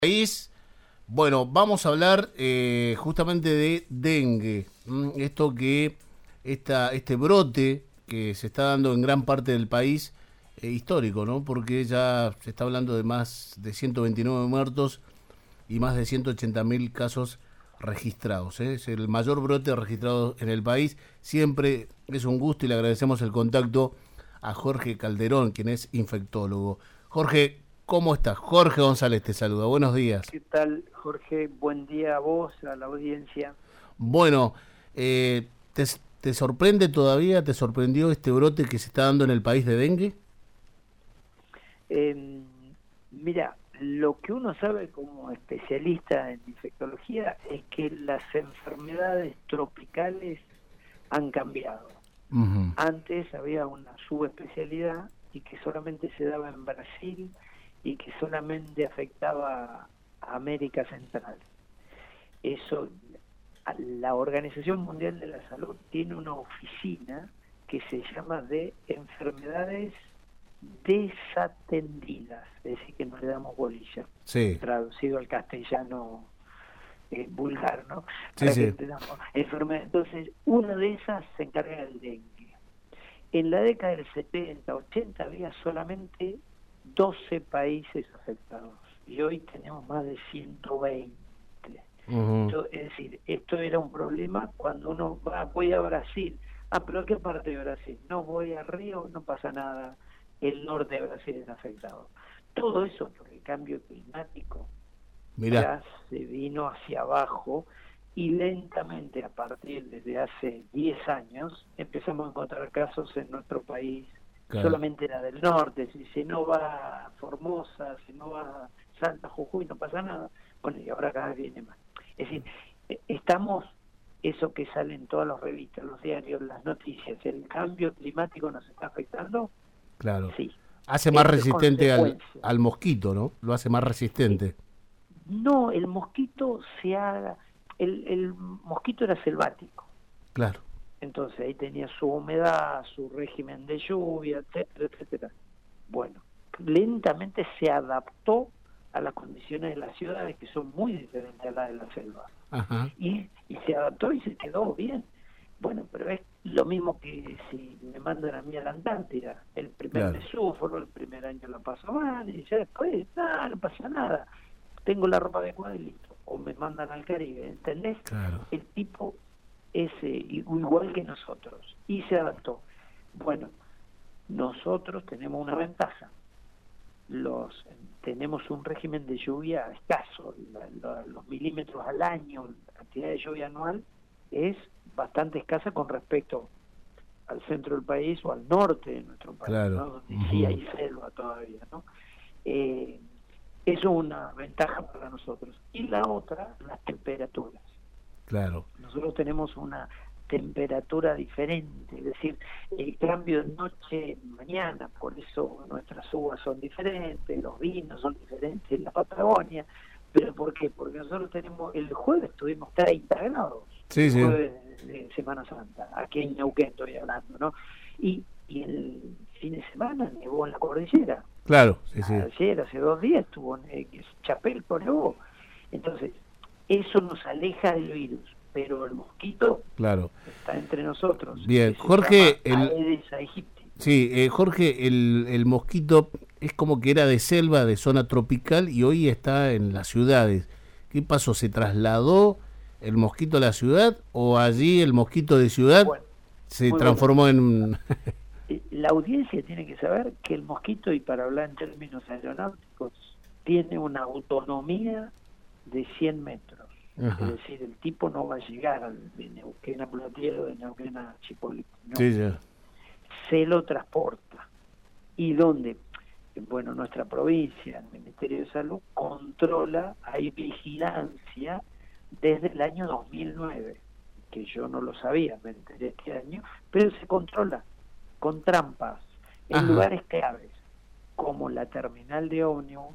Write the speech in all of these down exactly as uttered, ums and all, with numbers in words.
país. Bueno, vamos a hablar eh, justamente de dengue. ¿m? Esto que, esta, este brote que se está dando en gran parte del país, eh, histórico, ¿no? Porque ya se está hablando de más de ciento veintinueve muertos y más de ciento ochenta mil casos registrados. ¿eh? Es el mayor brote registrado en el país. Siempre es un gusto y le agradecemos el contacto a Jorge Calderón, quien es infectólogo. Jorge, ¿cómo estás? Jorge González te saluda. Buenos días. ¿Qué tal, Jorge? Buen día a vos, a la audiencia. Bueno, eh, ¿te, ¿te sorprende todavía, te sorprendió este brote que se está dando en el país de dengue? Eh, mira, lo que uno sabe como especialista en infectología es que las enfermedades tropicales han cambiado. Uh-huh. Antes había una subespecialidad y que solamente se daba en Brasil y que solamente afectaba a América Central. Eso, la Organización Mundial de la Salud tiene una oficina que se llama de enfermedades desatendidas, es decir, que no le damos bolilla, Sí. traducido al castellano eh, vulgar, ¿no? Sí, Para sí. que tengamos enfermedades. Entonces, una de esas se encarga del dengue. En la década del setenta, ochenta había solamente doce países afectados y hoy tenemos más de ciento veinte. Uh-huh. Esto, es decir, esto era un problema cuando uno va, voy a Brasil. Ah, pero ¿qué parte de Brasil? No, voy a Río, no pasa nada. El norte de Brasil es afectado. Todo eso por el cambio climático. Mirá. Ya se vino hacia abajo y lentamente a partir de hace diez años empezamos a encontrar casos en nuestro país. Claro. Solamente era del norte, si, si no va a Formosa, si no va a Salta, Jujuy, no pasa nada. Bueno, y ahora cada vez viene más. Es decir, estamos, eso que sale en todas las revistas, los diarios, las noticias, el cambio climático nos está afectando. Claro. Sí. Hace más Esto resistente al, al mosquito, ¿no? Lo hace más resistente. No, el mosquito se haga, el, el mosquito era selvático. Claro. Entonces ahí tenía su humedad, su régimen de lluvia, etcétera, etcétera. Bueno, lentamente se adaptó a las condiciones de las ciudades, que son muy diferentes a las de la selva. Ajá. Y, y se adaptó y se quedó bien. Bueno, pero es lo mismo que si me mandan a mí a la Antártida. El primer Claro. mes sufro, el primer año la paso mal, y ya después, nada, no pasa nada. Tengo la ropa adecuada y listo. O me mandan al Caribe, ¿entendés? Claro. El tipo es eh, igual que nosotros. Y se adaptó. Bueno, nosotros tenemos una ventaja. Los tenemos un régimen de lluvia escaso, la, la, los milímetros al año, la cantidad de lluvia anual es bastante escasa con respecto al centro del país o al norte de nuestro país, Claro. ¿no? Donde Uh-huh. sí hay selva todavía, ¿no? Eh, eso es una ventaja para nosotros. Y la otra, las temperaturas. Claro. Nosotros tenemos una temperatura diferente, es decir, el cambio de noche mañana, por eso nuestras uvas son diferentes, los vinos son diferentes en la Patagonia. ¿Pero por qué? Porque nosotros tenemos, el jueves tuvimos treinta grados, Sí, el sí. jueves de Semana Santa, aquí en Neuquén estoy hablando, ¿no? Y, y el fin de semana nevó en la cordillera. Claro, sí, sí. Ayer, hace dos días, estuvo en Chapel por nevó. Entonces, eso nos aleja del virus, pero el mosquito Claro. está entre nosotros. Bien, Jorge, el... Aedes aegypti. Sí, eh, Jorge, el, el mosquito es como que era de selva, de zona tropical, y hoy está en las ciudades. ¿Qué pasó? ¿Se trasladó el mosquito a la ciudad o allí el mosquito de ciudad Bueno, se transformó bueno. en...? La audiencia tiene que saber que el mosquito, y para hablar en términos aeronáuticos, tiene una autonomía de cien metros. Ajá. Es decir, el tipo no va a llegar de Neuquén a Platiero, de Neuquén a Chipolín. No. Sí, ya. Se lo transporta. ¿Y dónde? Bueno, nuestra provincia, el Ministerio de Salud, controla, hay vigilancia desde el año dos mil nueve, que yo no lo sabía, me enteré este año, pero se controla con trampas en Ajá. lugares claves, como la terminal de ómnibus,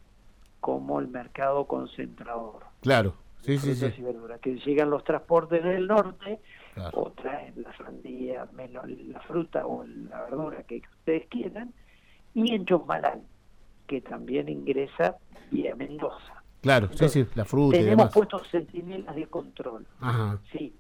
como el mercado concentrador. Claro, sí, sí, frutas sí. y verduras, que llegan los transportes del norte, Claro. o traen la sandía, melón, la fruta o la verdura que ustedes quieran, y en Chosmalal, que también ingresa vía Mendoza. Claro, entonces, sí, sí, la fruta y tenemos demás. puestos centinelas de control. Ajá. Sí.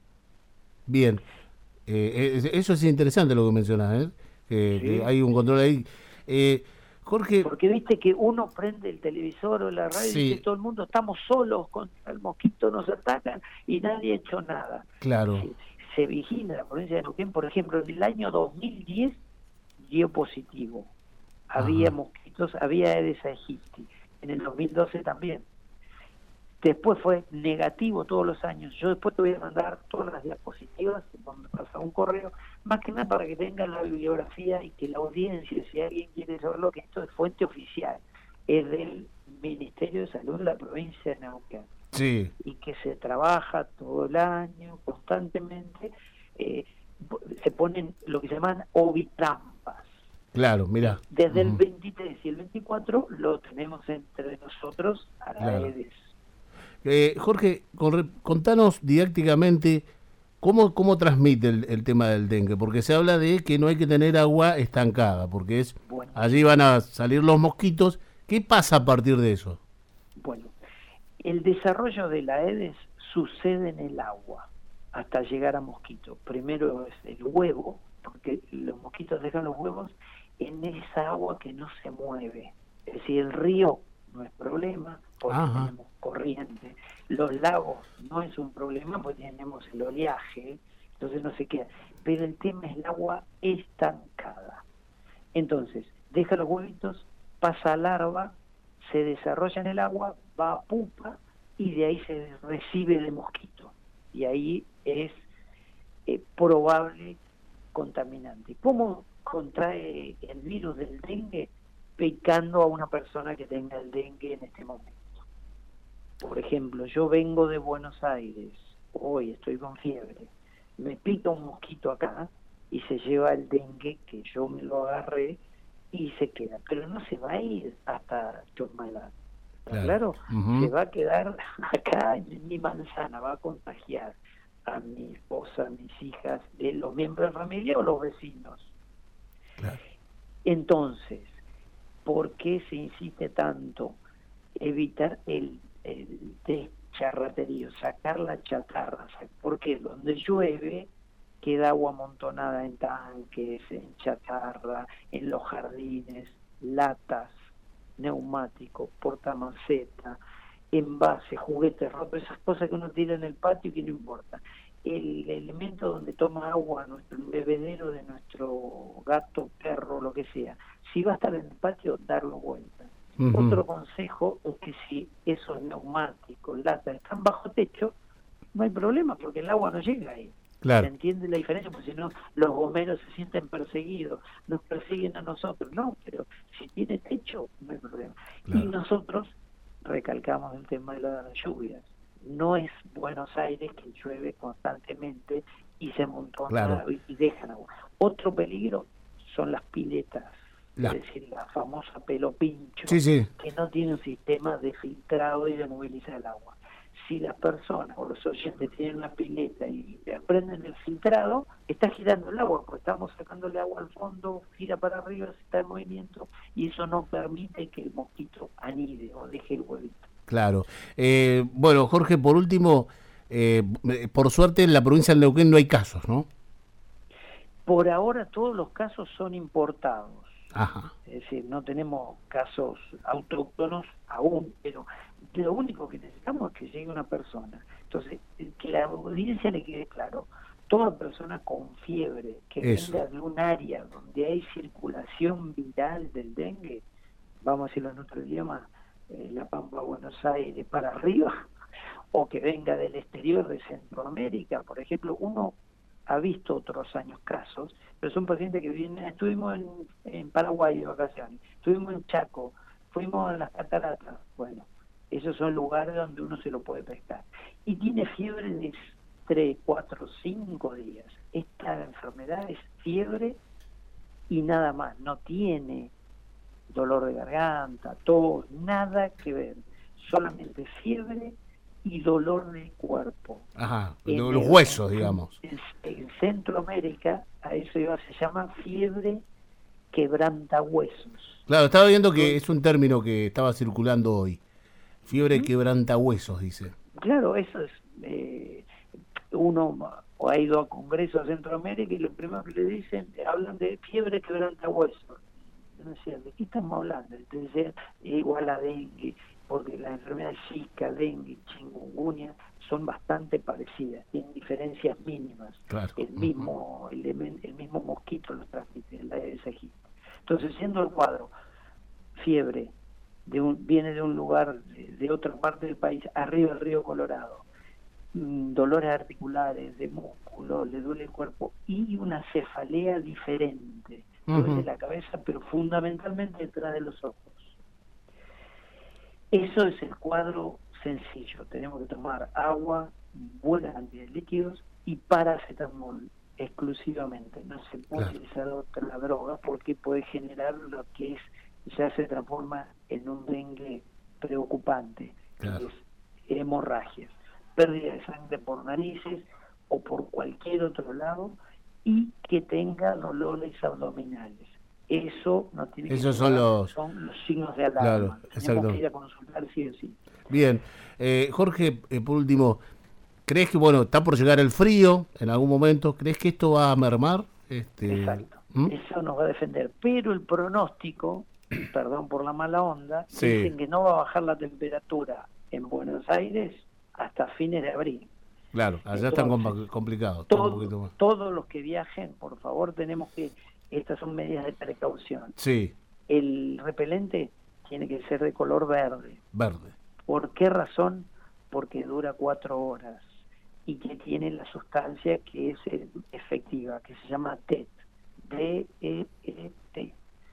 Bien. Eh, eh, eso es interesante lo que mencionas, ¿eh? Que, que Sí. hay un control ahí. Eh, Jorge. Porque viste que uno prende el televisor o la radio y dice Sí. todo el mundo estamos solos contra el mosquito, nos atacan y nadie ha hecho nada. Claro. Se, se vigila la provincia de Neuquén, por ejemplo, en el año dos mil diez dio positivo. Había Ajá. mosquitos, había Aedes aegypti. En el dos mil doce también. Después fue negativo todos los años. Yo después te voy a mandar todas las diapositivas, me pasa un correo, más que nada para que tengan la bibliografía y que la audiencia, si alguien quiere saberlo, que esto es fuente oficial, es del Ministerio de Salud de la provincia de Neuquén. Sí. Y que se trabaja todo el año, constantemente, eh, se ponen lo que se llaman ovitrampas. Claro, mira. Desde uh-huh. el veintitrés y el veinticuatro lo tenemos entre nosotros a la claro. Aedes. Eh, Jorge, contanos didácticamente cómo, cómo transmite el, el tema del dengue, porque se habla de que no hay que tener agua estancada, porque es Bueno. allí van a salir los mosquitos. ¿Qué pasa a partir de eso? Bueno, el desarrollo de la Aedes sucede en el agua hasta llegar a mosquitos. Primero es el huevo, porque los mosquitos dejan los huevos en esa agua que no se mueve. Es decir, el río no es problema, porque Ajá. tenemos corriente. Los lagos no es un problema, porque tenemos el oleaje, entonces no se queda. Pero el tema es el agua estancada. Entonces, deja los huevitos, pasa a larva, se desarrolla en el agua, va a pupa y de ahí se recibe de mosquito. Y ahí es eh, probable contaminante. ¿Cómo contrae el virus del dengue? Picando a una persona que tenga el dengue en este momento. Por ejemplo, yo vengo de Buenos Aires, hoy estoy con fiebre, me pica un mosquito acá y se lleva el dengue que yo me lo agarré y se queda, pero no se va a ir hasta Chosmalal, ¿está claro? Uh-huh. Se va a quedar acá en mi manzana, va a contagiar a mi esposa, a mis hijas, de los miembros de la familia o los vecinos. Claro. Entonces, ¿por qué se insiste tanto? Evitar el, el descharraterío, sacar la chatarra, porque donde llueve queda agua amontonada en tanques, en chatarra, en los jardines, latas, neumáticos, portamaceta, envases, juguetes rotos, esas cosas que uno tira en el patio y que no importa. El elemento donde toma agua, nuestro bebedero de nuestro gato, perro, lo que sea, si va a estar en el patio, darlo vuelta. Uh-huh. Otro consejo es que si esos neumáticos, latas, están bajo techo, no hay problema porque el agua no llega ahí. Claro. ¿Se entiende la diferencia? Porque si no, los bomberos se sienten perseguidos, nos persiguen a nosotros. No, pero si tiene techo, no hay problema. Claro. Y nosotros recalcamos el tema de las lluvias. No es Buenos Aires que llueve constantemente y se amontona claro. y dejan agua. Otro peligro son las piletas, la. es decir, la famosa pelo pincho, sí, sí. que no tiene un sistema de filtrado y de movilizar el agua. Si las personas o los oyentes tienen una pileta y aprenden el filtrado, está girando el agua, porque estamos sacándole agua al fondo, gira para arriba, está en movimiento, y eso no permite que el mosquito anide o deje el huevito. Claro. Eh, bueno, Jorge, por último, eh, por suerte en la provincia del Neuquén no hay casos, ¿no? Por ahora todos los casos son importados. Ajá. Es decir, no tenemos casos autóctonos aún, pero lo único que necesitamos es que llegue una persona. Entonces, que la audiencia le quede claro, toda persona con fiebre que Eso. venga de un área donde hay circulación viral del dengue, vamos a decirlo en otro idioma, eh, La Pampa, Buenos Aires, para arriba, o que venga del exterior de Centroamérica, por ejemplo, uno ha visto otros años casos, pero son pacientes que vienen, estuvimos en, en Paraguay de vacaciones, estuvimos en Chaco, fuimos a las cataratas, bueno, esos son lugares donde uno se lo puede pescar. Y tiene fiebre de tres, cuatro, cinco días. Esta enfermedad es fiebre y nada más, no tiene dolor de garganta, tos, nada que ver, solamente fiebre y dolor del cuerpo. Ajá, en los el, huesos, digamos. En, en Centroamérica, a eso iba, se llama fiebre quebrantahuesos. Claro, estaba viendo que es un término que estaba circulando hoy. Fiebre ¿Mm? quebrantahuesos, dice. Claro, eso es... Eh, uno o ha ido a congresos de Centroamérica y lo primero que le dicen, hablan de fiebre quebrantahuesos. No sé, ¿de qué estamos hablando? Entonces, igual a dengue, porque las enfermedades Zika, dengue, chikungunya son bastante parecidas, tienen diferencias mínimas. Claro. El mismo el, el mismo mosquito los transmite, el Aedes aegypti. Entonces, siendo el cuadro fiebre, de un, viene de un lugar, de, de otra parte del país, arriba del río Colorado, mmm, dolores articulares, de músculo, le duele el cuerpo y una cefalea diferente. Duele uh-huh. la cabeza, pero fundamentalmente detrás de los ojos. Eso es el cuadro sencillo. Tenemos que tomar agua, buena cantidad de líquidos y paracetamol exclusivamente. No se puede claro. utilizar otra droga porque puede generar lo que es ya se transforma en un dengue preocupante, claro. que es hemorragias, pérdida de sangre por narices o por cualquier otro lado y que tenga dolores abdominales. Eso no tiene Esos que son los... son los signos de alarma. Claro, Tenemos exacto. que ir a consultar sí o sí. Bien, eh, Jorge, eh, por último, ¿crees que, bueno, está por llegar el frío en algún momento? ¿Crees que esto va a mermar? Este... Exacto, ¿Mm? Eso nos va a defender, pero el pronóstico, perdón por la mala onda, sí. dicen que no va a bajar la temperatura en Buenos Aires hasta fines de abril. Claro, allá están complicados. Todo, todos los que viajen, por favor, tenemos que, estas son medidas de precaución. Sí. El repelente tiene que ser de color verde. Verde. ¿Por qué razón? Porque dura cuatro horas y que tiene la sustancia que es efectiva, que se llama T E T, D E E T,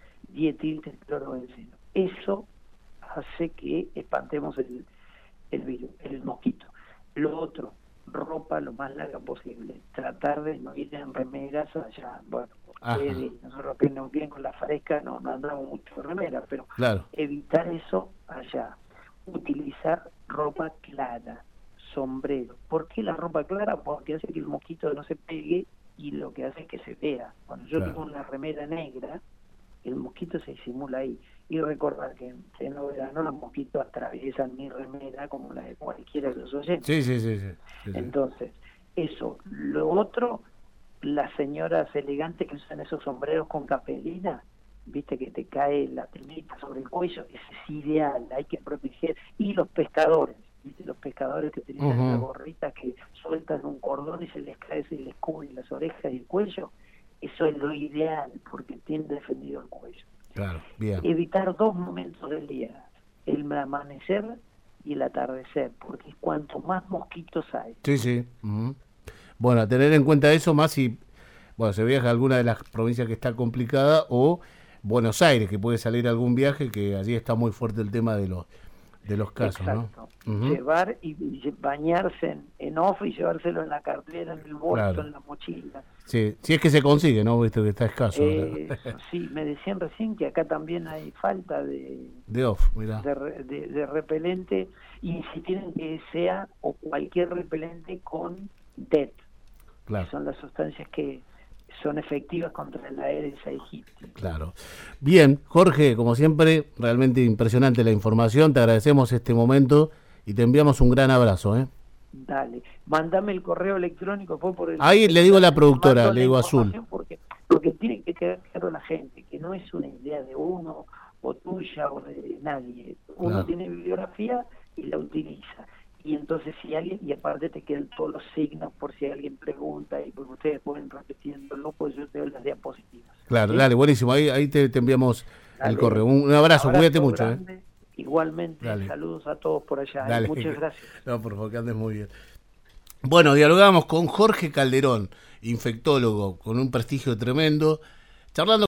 dietiltetriclorobenceno. Eso hace que espantemos el, el virus, el mosquito. Lo otro, ropa lo más larga posible, tratar de no ir en remeras allá, bueno, ustedes, nosotros que nos vienen con la fresca no, no andamos mucho en remera, pero claro. evitar eso allá, utilizar ropa clara, sombrero. ¿Por qué la ropa clara? Porque hace que el mosquito no se pegue y lo que hace es que se vea. Cuando yo claro. tengo una remera negra, el mosquito se disimula ahí. Y recordar que en pleno verano los mosquitos atraviesan mi remera como la de cualquiera de los oyentes. Sí, sí, sí, sí, sí. Entonces, eso. Lo otro, las señoras elegantes que usan esos sombreros con capelina, viste que te cae la telita sobre el cuello, ese es ideal, hay que proteger. Y los pescadores, viste los pescadores que utilizan uh-huh. las gorritas que sueltan un cordón y se les cae, se les cubre las orejas y el cuello, eso es lo ideal porque tiene defendido el cuello. Claro, bien. Evitar dos momentos del día, el amanecer y el atardecer, porque cuanto más mosquitos hay. Sí, sí. Uh-huh. Bueno, a tener en cuenta eso más si bueno, se viaja a alguna de las provincias que está complicada o Buenos Aires, que puede salir algún viaje, que allí está muy fuerte el tema de los de los casos. Exacto. ¿No? Uh-huh. Llevar y, y bañarse en, en off y llevárselo en la cartera, en el bolso, claro. en la mochila. Sí, si es que se consigue, ¿no? Visto que está escaso. Eh, sí, me decían recién que acá también hay falta de de off, mirá. De, de, de repelente, y si tienen que sea o cualquier repelente con D E T, claro. que son las sustancias que son efectivas contra el Aedes aegypti. Claro. Bien, Jorge, como siempre, realmente impresionante la información, te agradecemos este momento y te enviamos un gran abrazo, ¿eh? Dale, mándame el correo electrónico fue por el... Ahí le digo a la productora, le digo Azul. Porque, porque tiene que quedar claro la gente, que no es una idea de uno, o tuya, o de nadie. Uno claro. tiene bibliografía y la utiliza. Y entonces si alguien, y aparte te quedan todos los signos por si alguien pregunta, y pues ustedes pueden repitiéndolo, pues yo te doy las diapositivas. Claro, ¿sí? Dale, buenísimo, ahí, ahí te, te enviamos dale. el correo. Un, un abrazo, abrazo, cuídate mucho. ¿eh? Igualmente, dale. Saludos a todos por allá. Dale. Muchas gracias. No, por favor, que andes muy bien. Bueno, dialogamos con Jorge Calderón, infectólogo, con un prestigio tremendo, charlando